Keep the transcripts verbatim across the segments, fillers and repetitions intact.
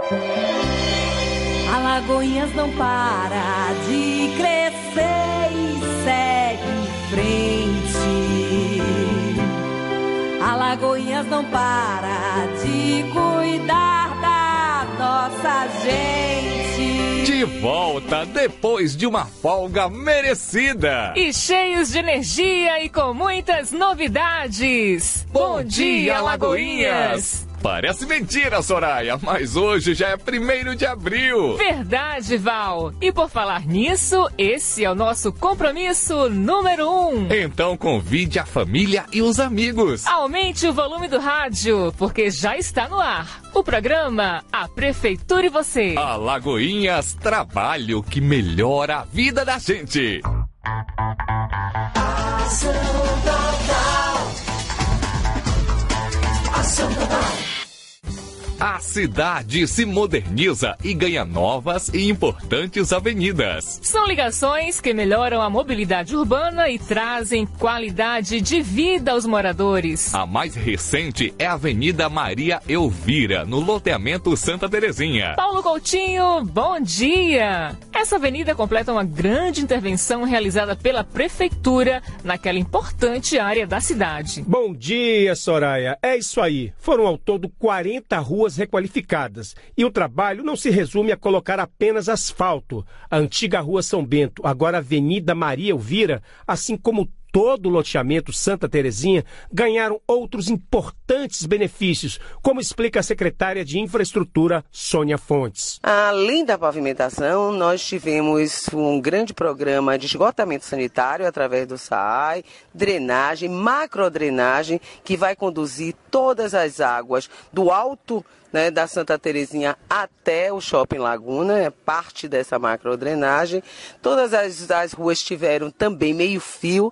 Alagoinhas não para de crescer e segue em frente. Alagoinhas não para de cuidar da nossa gente. De volta depois de uma folga merecida. E cheios de energia e com muitas novidades. Bom, Bom dia, Alagoinhas! Parece mentira, Soraya, mas hoje já é primeiro de abril. Verdade, Val. E por falar nisso, esse é o nosso compromisso número um. Então convide a família e os amigos. Aumente o volume do rádio, porque já está no ar. O programa A Prefeitura e Você. Alagoinhas, trabalho que melhora a vida da gente. Ação total. Ação total. A cidade se moderniza e ganha novas e importantes avenidas. São ligações que melhoram a mobilidade urbana e trazem qualidade de vida aos moradores. A mais recente é a Avenida Maria Elvira, no loteamento Santa Terezinha. Paulo Coutinho, bom dia! Essa avenida completa uma grande intervenção realizada pela Prefeitura naquela importante área da cidade. Bom dia, Soraya. É isso aí. Foram ao todo quarenta ruas requalificadas. E o trabalho não se resume a colocar apenas asfalto. A antiga Rua São Bento, agora Avenida Maria Elvira, assim como todo o loteamento Santa Terezinha, ganharam outros importantes benefícios, como explica a secretária de Infraestrutura, Sônia Fontes. Além da pavimentação, nós tivemos um grande programa de esgotamento sanitário através do S A I, drenagem, macrodrenagem, que vai conduzir todas as águas do alto, né, da Santa Terezinha até o Shopping Laguna, é parte dessa macrodrenagem. Todas as, as ruas tiveram também meio-fio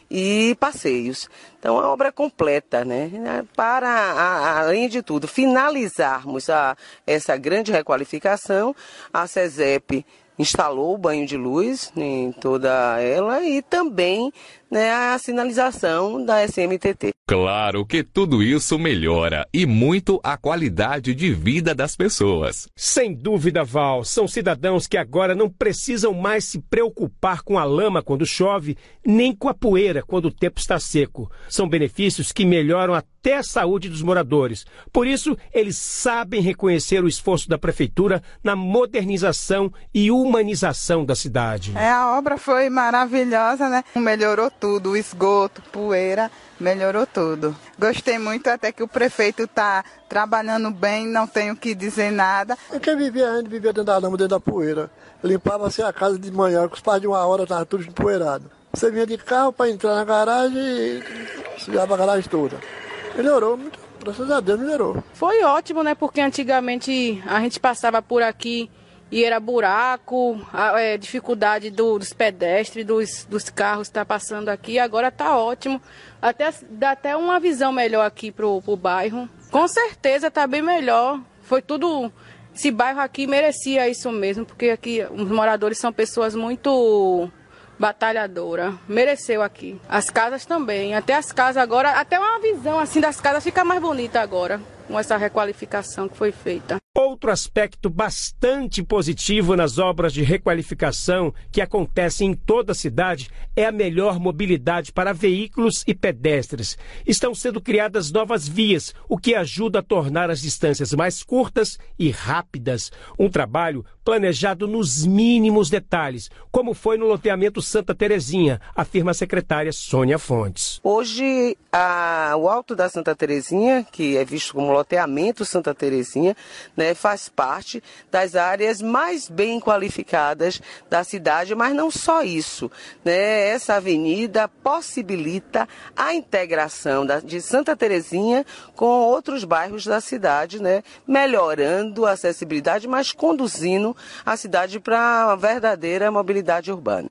e passeios. Então, a obra completa, né? Para, a, além de tudo, finalizarmos a, essa grande requalificação, a SESEP instalou o banho de luz em toda ela e também, né, a sinalização da S M T T. Claro que tudo isso melhora e muito a qualidade de vida das pessoas. Sem dúvida, Val, são cidadãos que agora não precisam mais se preocupar com a lama quando chove, nem com a poeira quando o tempo está seco. São benefícios que melhoram até a saúde dos moradores. Por isso, eles sabem reconhecer o esforço da Prefeitura na modernização e humanização da cidade. É, a obra foi maravilhosa, né? Melhorou tudo, o esgoto, poeira, melhorou tudo. Gostei muito, até que o prefeito está trabalhando bem, não tenho que dizer nada. Quem vivia, a gente vivia dentro da lama, dentro da poeira. Limpava-se a casa de manhã, com os pais de uma hora, estava tudo empoeirado. Você vinha de carro para entrar na garagem e sujava a garagem toda. Melhorou muito, graças a Deus melhorou. Foi ótimo, né? Porque antigamente a gente passava por aqui e era buraco, a, é, dificuldade do, dos pedestres, dos, dos carros que tá passando aqui. Agora está ótimo. Até, dá até uma visão melhor aqui pro, pro bairro. Com certeza está bem melhor. Foi tudo... Esse bairro aqui merecia isso mesmo, porque aqui os moradores são pessoas muito batalhadoras. Mereceu aqui. As casas também. Até as casas agora, até uma visão assim das casas fica mais bonita agora, com essa requalificação que foi feita. Outro aspecto bastante positivo nas obras de requalificação que acontecem em toda a cidade é a melhor mobilidade para veículos e pedestres. Estão sendo criadas novas vias, o que ajuda a tornar as distâncias mais curtas e rápidas. Um trabalho planejado nos mínimos detalhes, como foi no loteamento Santa Terezinha, afirma a secretária Sônia Fontes. Hoje, a, o Alto da Santa Terezinha, que é visto como loteamento Santa Terezinha, né, faz parte das áreas mais bem qualificadas da cidade, mas não só isso, né, essa avenida possibilita a integração da, de Santa Terezinha com outros bairros da cidade, né, melhorando a acessibilidade, mas conduzindo a cidade para uma verdadeira mobilidade urbana.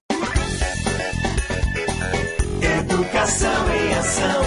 Educação em ação.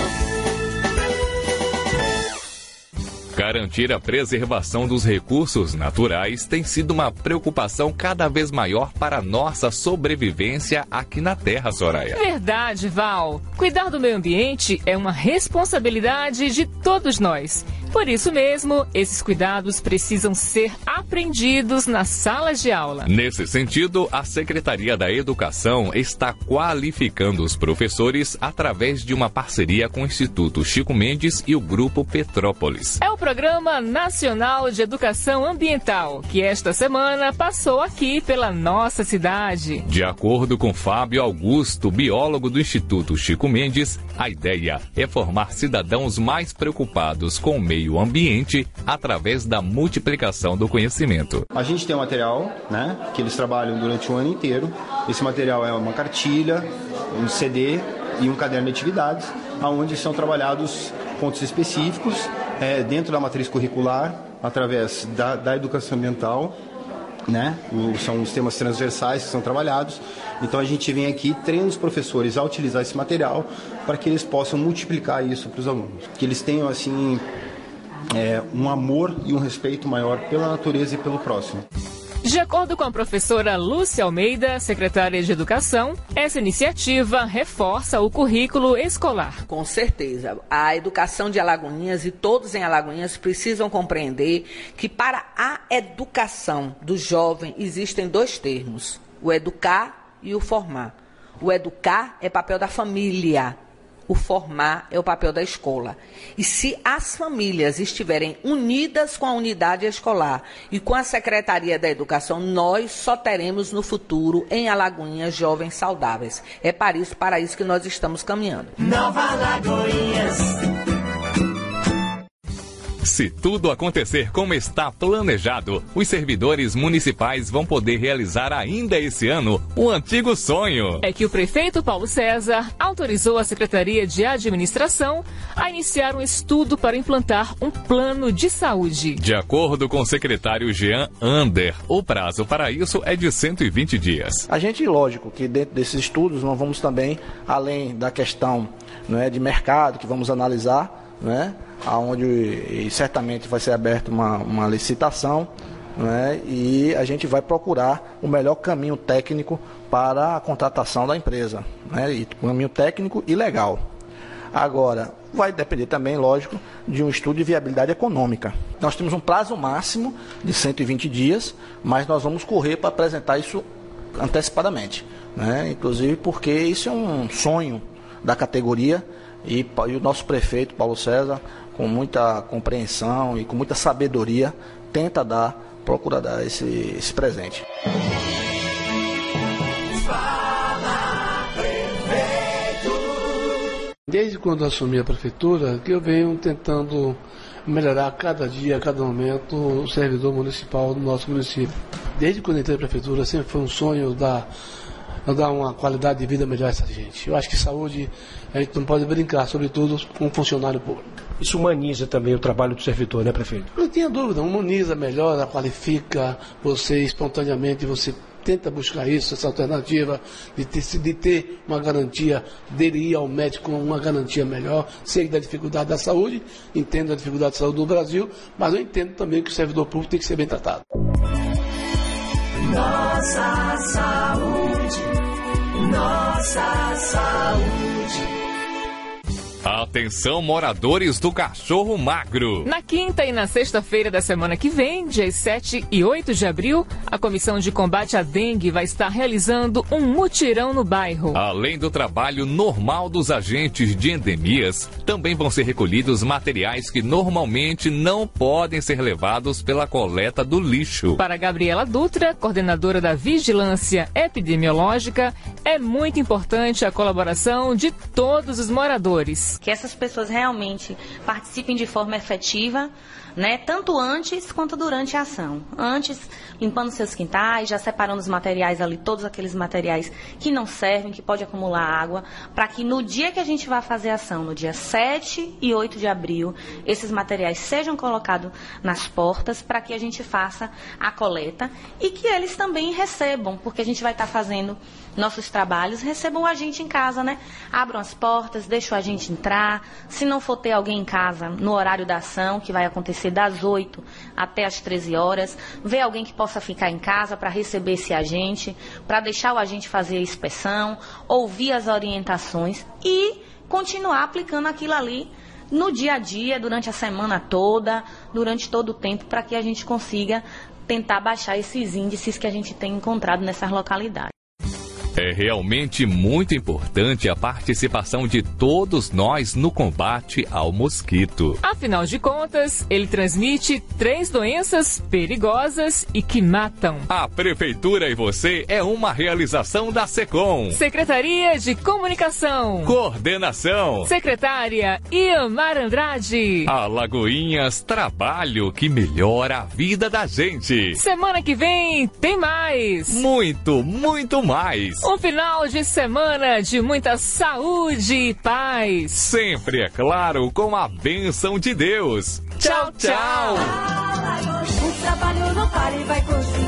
Garantir a preservação dos recursos naturais tem sido uma preocupação cada vez maior para a nossa sobrevivência aqui na Terra, Soraya. Verdade, Val. Cuidar do meio ambiente é uma responsabilidade de todos nós. Por isso mesmo, esses cuidados precisam ser aprendidos nas salas de aula. Nesse sentido, a Secretaria da Educação está qualificando os professores através de uma parceria com o Instituto Chico Mendes e o Grupo Petrópolis. É o Programa Nacional de Educação Ambiental, que esta semana passou aqui pela nossa cidade. De acordo com Fábio Augusto, biólogo do Instituto Chico Mendes, a ideia é formar cidadãos mais preocupados com o meio ambiente através da multiplicação do conhecimento. A gente tem um material, né, que eles trabalham durante o ano inteiro. Esse material é uma cartilha, um C D e um caderno de atividades, onde são trabalhados pontos específicos é, dentro da matriz curricular, através da, da educação ambiental, né? O, são os temas transversais que são trabalhados. Então a gente vem aqui, treina os professores a utilizar esse material para que eles possam multiplicar isso para os alunos. Que eles tenham, assim, é, um amor e um respeito maior pela natureza e pelo próximo. De acordo com a professora Lúcia Almeida, secretária de Educação, essa iniciativa reforça o currículo escolar. Com certeza. A educação de Alagoinhas e todos em Alagoinhas precisam compreender que para a educação do jovem existem dois termos, o educar e o formar. O educar é papel da família. O formar é o papel da escola. E se as famílias estiverem unidas com a unidade escolar e com a Secretaria da Educação, nós só teremos no futuro, em Alagoinhas, jovens saudáveis. É para isso, para isso que nós estamos caminhando. Nova Alagoinhas. Se tudo acontecer como está planejado, os servidores municipais vão poder realizar ainda esse ano o antigo sonho. É que o prefeito Paulo César autorizou a Secretaria de Administração a iniciar um estudo para implantar um plano de saúde. De acordo com o secretário Jean Ander, o prazo para isso é de cento e vinte dias. A gente, lógico, que dentro desses estudos nós vamos também, além da questão, não é, de mercado, que vamos analisar, né, onde certamente vai ser aberta uma, uma licitação, né, e a gente vai procurar o melhor caminho técnico para a contratação da empresa, né, e caminho técnico e legal. Agora, vai depender também, lógico, de um estudo de viabilidade econômica. Nós temos um prazo máximo de cento e vinte dias, mas nós vamos correr para apresentar isso antecipadamente, né, inclusive porque isso é um sonho da categoria. E, e o nosso prefeito, Paulo César, com muita compreensão e com muita sabedoria, tenta dar, procura dar esse, esse presente. Fala, prefeito. Desde quando assumi a prefeitura, que eu venho tentando melhorar cada dia, a cada momento, o servidor municipal do nosso município. Desde quando entrei na prefeitura, sempre foi um sonho dar... dar uma qualidade de vida melhor a essa gente. Eu acho que saúde, a gente não pode brincar, sobretudo com um funcionário público. Isso humaniza também o trabalho do servidor, né, prefeito? Não tenha dúvida, humaniza, melhora, qualifica você espontaneamente, você tenta buscar isso, essa alternativa de ter, de ter uma garantia, dele ir ao médico com uma garantia melhor. Sei da dificuldade da saúde, entendo a dificuldade da saúde no Brasil, mas eu entendo também que o servidor público tem que ser bem tratado. Nossa saúde, nossa saúde. Atenção, moradores do Cachorro Magro. Na quinta e na sexta-feira da semana que vem, dias sete e oito de abril, a Comissão de Combate à Dengue vai estar realizando um mutirão no bairro. Além do trabalho normal dos agentes de endemias, também vão ser recolhidos materiais que normalmente não podem ser levados pela coleta do lixo. Para Gabriela Dutra, coordenadora da Vigilância Epidemiológica, é muito importante a colaboração de todos os moradores. Que essas pessoas realmente participem de forma efetiva, né, tanto antes quanto durante a ação. Antes, limpando seus quintais, já separando os materiais ali, todos aqueles materiais que não servem, que pode acumular água, para que no dia que a gente vai fazer a ação, no dia sete e oito de abril, esses materiais sejam colocados nas portas para que a gente faça a coleta e que eles também recebam, porque a gente vai estar fazendo nossos trabalhos, recebam a gente em casa, né? Abram as portas, deixam a gente entrar. Se não for ter alguém em casa no horário da ação, que vai acontecer das oito até as treze horas, vê alguém que possa ficar em casa para receber esse agente, para deixar o agente fazer a inspeção, ouvir as orientações e continuar aplicando aquilo ali no dia a dia, durante a semana toda, durante todo o tempo, para que a gente consiga tentar baixar esses índices que a gente tem encontrado nessas localidades. É realmente muito importante a participação de todos nós no combate ao mosquito. Afinal de contas, ele transmite três doenças perigosas e que matam. A Prefeitura e você é uma realização da SECOM. Secretaria de Comunicação. Coordenação. Secretária Iamar Andrade. Alagoinhas, trabalho que melhora a vida da gente. Semana que vem tem mais. Muito, muito mais. Um final de semana de muita saúde e paz. Sempre, é claro, com a bênção de Deus. Tchau, tchau. O trabalho não para e vai continuar.